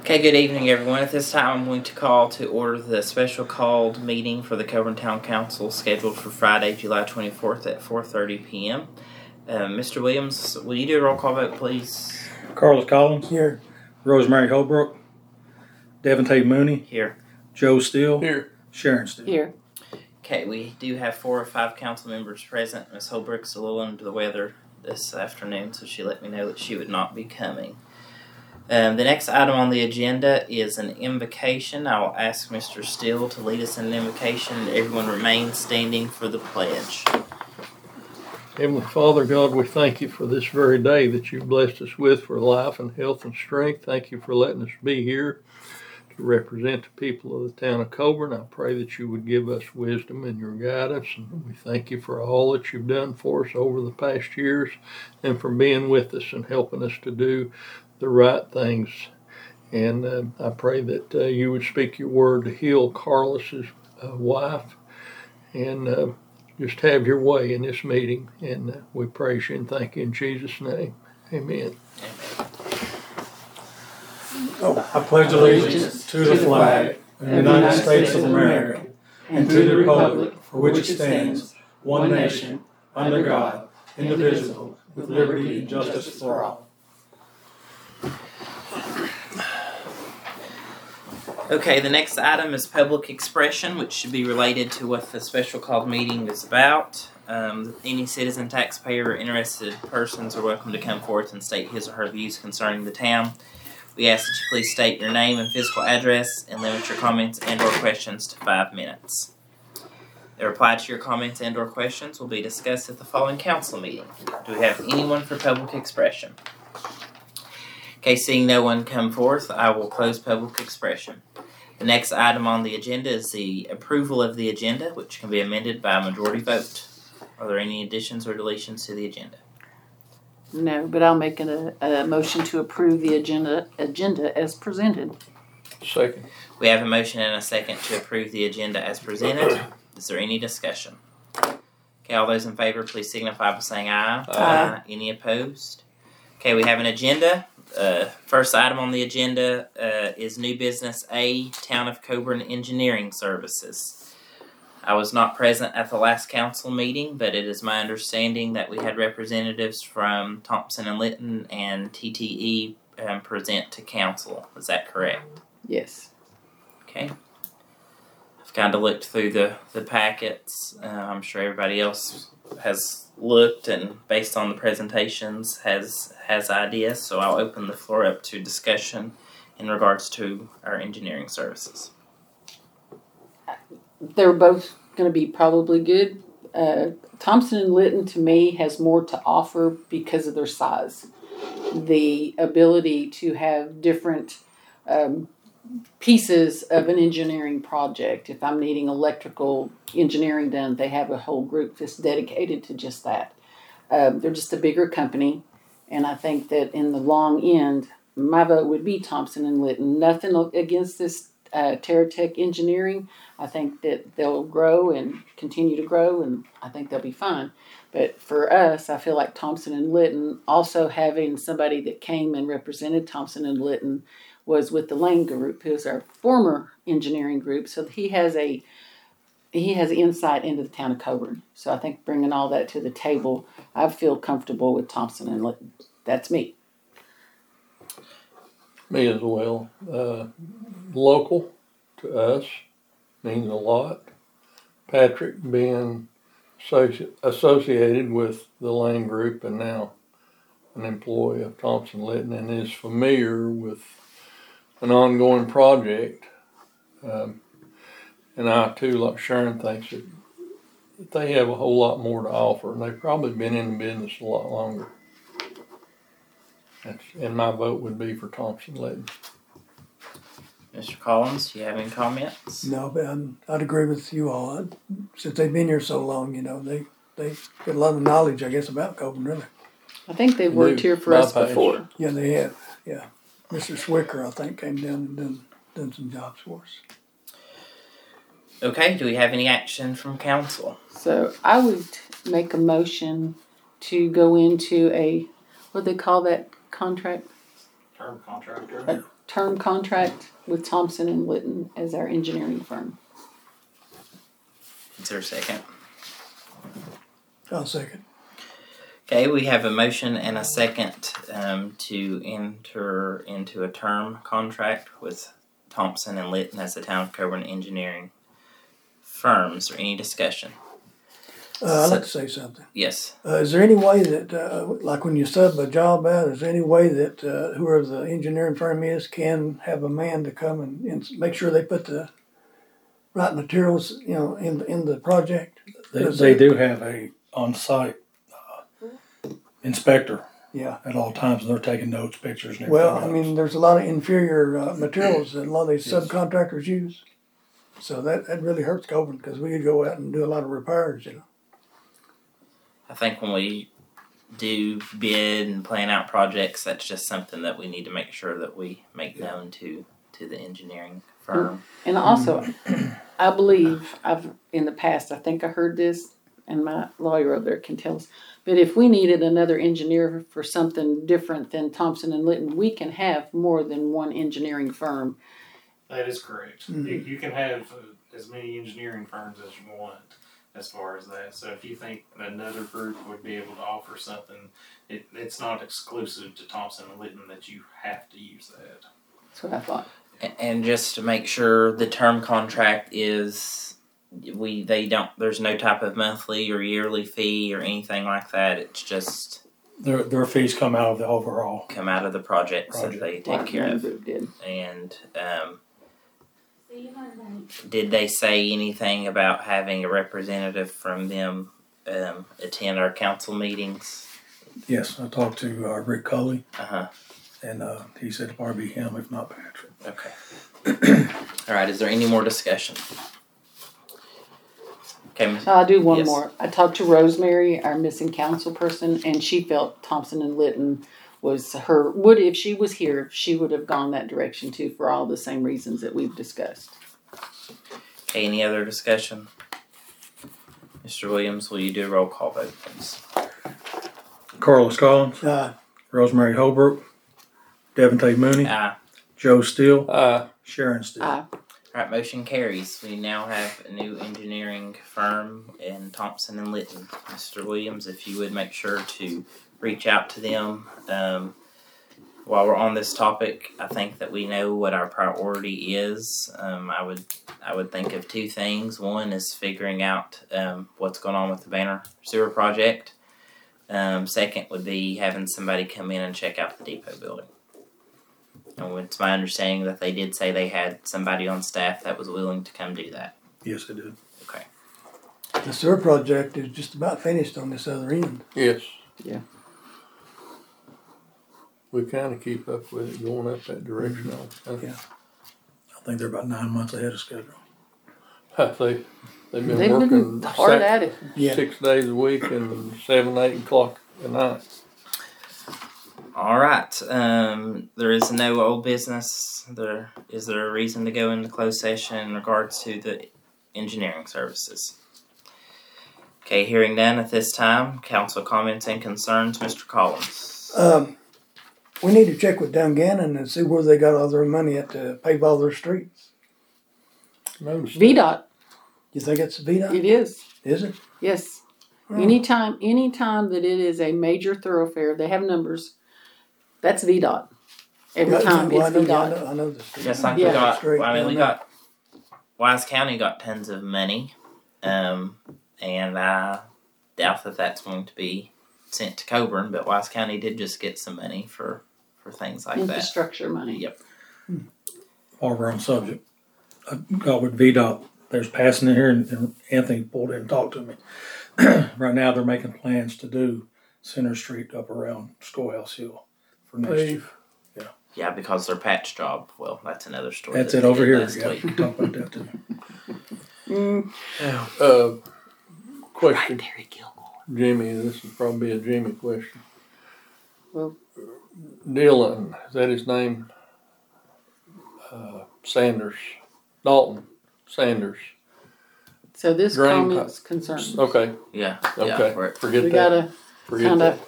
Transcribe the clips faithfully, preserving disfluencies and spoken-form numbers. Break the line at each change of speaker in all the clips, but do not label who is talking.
Okay, good evening, everyone. At this time, I'm going to call to order the special called meeting for the Coburn Town Council scheduled for Friday, July twenty-fourth at four thirty p.m. Uh, Mister Williams, will you do a roll call vote, please?
Carlos Collins.
Here.
Rosemary Holbrook. Devin Tate Mooney.
Here.
Joe Steele.
Here.
Sharon Steele.
Here.
Okay, we do have four or five council members present. Miz Holbrook's a little under the weather this afternoon, so she let me know that she would not be coming. Um, the next item on the agenda is an invocation. I will ask Mister Steele to lead us in an invocation. Everyone remain standing for the pledge.
Heavenly Father, God, we thank you for this very day that you've blessed us with for life and health and strength. Thank you for letting us be here to represent the people of the town of Coburn. I pray that you would give us wisdom and your guidance. And we thank you for all that you've done for us over the past years and for being with us and helping us to do the right things. And uh, I pray that uh, you would speak your word to heal Carlos's uh, wife and uh, just have your way in this meeting. And uh, we praise you and thank you in Jesus' name. Amen.
Amen.
Oh, I pledge allegiance to the flag of the United States of America and to the republic for which it stands, one nation, under God, indivisible, with liberty and justice for all.
Okay, the next item is public expression, which should be related to what the special called meeting is about. Um, any citizen, taxpayer, or interested persons are welcome to come forth and state his or her views concerning the town. We ask that you please state your name and physical address and limit your comments and or questions to five minutes. The reply to your comments and or questions will be discussed at the following council meeting. Do we have anyone for public expression? Okay, seeing no one come forth, I will close public expression. The next item on the agenda is the approval of the agenda, which can be amended by a majority vote. Are there any additions or deletions to the agenda?
No, but I'll make a, a motion to approve the agenda agenda as presented.
Second.
We have a motion and a second to approve the agenda as presented. Is there any discussion? Okay, all those in favor, please signify by saying aye.
Aye.
Any opposed? Okay, we have an agenda. Uh, first item on the agenda uh, is new business A, Town of Coburn Engineering Services. I was not present at the last council meeting, but it is my understanding that we had representatives from Thompson and Litton and T T E um, present to council. Is that correct?
Yes.
Okay. I've kind of looked through the, the packets. Uh, I'm sure everybody else has looked and based on the presentations has has ideas, so I'll open the floor up to discussion in regards to our engineering services.
They're both going to be probably good. Uh, Thompson and Litton, to me, has more to offer because of their size. The ability to have different um, pieces of an engineering project. If I'm needing electrical engineering done, they have a whole group that's dedicated to just that. Um, they're just a bigger company, and I think that in the long end, my vote would be Thompson and Litton. Nothing against this uh, TerraTech Engineering. I think that they'll grow and continue to grow, and I think they'll be fine. But for us, I feel like Thompson and Litton, also having somebody that came and represented Thompson and Litton, was with the Lane Group, who's our former engineering group. So he has a he has insight into the town of Coburn. So I think bringing all that to the table, I feel comfortable with Thompson and Litton. That's me.
Me as well. Uh, local to us means a lot. Patrick being associ- associated with the Lane Group and now an employee of Thompson Litton and is familiar with an ongoing project. Um, and I too, like Sharon, thinks that, that they have a whole lot more to offer, and they've probably been in the business a lot longer. That's, and my vote would be for Thompson Litton.
Mister Collins, do you have any comments?
No, but I'm, I'd agree with you all. I, since they've been here so long, you know, they they get a lot of knowledge, I guess, about Coburn, really.
I think they've worked here for us before.
Yeah, they have. Yeah, Mister Swicker, I think, came down and done done some jobs for us.
Okay, do we have any action from council?
So I would make a motion to go into a, what do they call that contract?
Term contractor.
a term contract with Thompson and Litton as our engineering firm.
Is there a second?
I'll second.
Okay, we have a motion and a second um, to enter into a term contract with Thompson and Litton as the Town of Coburn engineering firms. Or any discussion?
Uh, I'd like to say something.
Yes.
Uh, is there any way that, uh, like when you sub a job out, is there any way that uh, whoever the engineering firm is can have a man to come and, and make sure they put the right materials, you know, in in the project?
They, they do have a on-site uh, inspector
Yeah.
at all times, and they're taking notes, pictures, and everything
Well, I
else.
mean, there's a lot of inferior uh, materials that a lot of these subcontractors use. So that, that really hurts Coburn because we could go out and do a lot of repairs, you know.
I think when we do bid and plan out projects, that's just something that we need to make sure that we make known to to the engineering firm.
And also, I believe I've in the past, I think I heard this, and my lawyer over there can tell us. But if we needed another engineer for something different than Thompson and Litton, we can have more than one engineering firm.
That is correct.
Mhm.
You, you can have uh, as many engineering firms as you want as far as that. So if you think another group would be able to offer something, it, it's not exclusive to Thompson and Litton that you have to use that.
That's what I thought.
A- And just to make sure the term contract is, we they don't. There's no type of monthly or yearly fee or anything like that. It's just
Their, their fees come out of the overall.
come out of the projects
Project.
that they take
Like
care
one
of.
group did.
And um, did they say anything about having a representative from them um, attend our council meetings?
Yes, I talked to uh, Rick Cully,
Uh huh.
and uh, he said it'd probably be him, if not Patrick.
Okay. All right. Is there any more discussion? Okay. Miz-
I'll do one
Yes.
more. I talked to Rosemary, our missing council person, and she felt Thompson and Litton was her, would, if she was here, she would have gone that direction too for all the same reasons that we've discussed.
Okay, any other discussion? Mister Williams, will you do a roll call vote, please?
Carlos Collins,
Uh,
Rosemary Holbrook, Devin Tate Mooney,
Aye.
Joe Steele,
Uh,
Sharon Steele.
Aye.
All right, motion carries. We now have a new engineering firm in Thompson and Litton. Mister Williams, if you would make sure to reach out to them. Um, while we're on this topic, I think that we know what our priority is. Um, I would I would think of two things. One is figuring out um, what's going on with the Banner Sewer Project. Um, second would be having somebody come in and check out the depot building. And it's my understanding that they did say they had somebody on staff that was willing to come do that.
Yes, they did.
Okay.
the sewer project is just about finished on this other end.
yes.
Yeah.
We kind of keep up with it going up that direction all the time.
Yeah.
I think they're about nine months ahead of schedule.
They, they've been
They've
working
been hard
six,
at it.
Yeah.
six days a week and seven, eight o'clock at night.
All right. Um, there is no old business. There is there a reason to go into closed session in regards to the engineering services? Okay, hearing none at this time. Council comments and concerns. Mister Collins.
Um, we need to check with Dungannon and see where they got all their money at to pave all their streets.
Noticed
V DOT,
You think it's V DOT?
it is.
Is it?
Yes.
Hmm.
Anytime, anytime that it is a major thoroughfare, they have numbers. That's V DOT. Every
Well,
time
well, I
it's
know,
V
yeah, I
DOT.
know, I know the street.
Just like
Yeah.
we got,
Straight
well, I mean,
down
we
there.
got Wise County got tons of money, um, and I doubt that that's going to be sent to Coburn. But Wise County did just get some money for for things like that.
Infrastructure money.
Yep.
While we're on subject, I got with V DOT. There's passing in here, and, and Anthony pulled in and talked to me. Right now, they're making plans to do Center Street up around Schoolhouse Hill for next year.
Pave.
Yeah, because their patch job. Well, that's another story.
That's
that
it
they
over
did
here.
last
Yeah,
week.
we can talk about that too.
Mm,
Uh, question,
Terry Gilmore.
Jimmy. This is probably a Jimmy question.
Well-
Dylan, is that his name? Uh, Sanders, Dalton Sanders.
so this
Drain
comments concerns.
Okay,
Yeah.
okay.
Yeah. Right.
Forget
We
that.
gotta
Forget
kinda
that.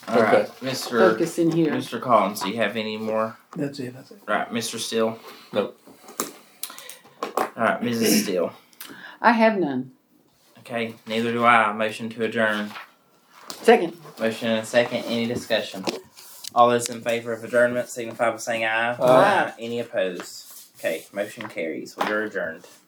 All right,
Okay.
Mister
focus in here.
Mister Collins, do you have any more?
That's it, that's it.
Right, Mister Steele.
Nope.
All right, Missus Steele.
I have none.
Okay, neither do I. Motion to adjourn.
Second.
Motion and a second. Any discussion? All those in favor of adjournment signify by saying aye.
Aye.
Any opposed? Okay, motion carries. We are adjourned.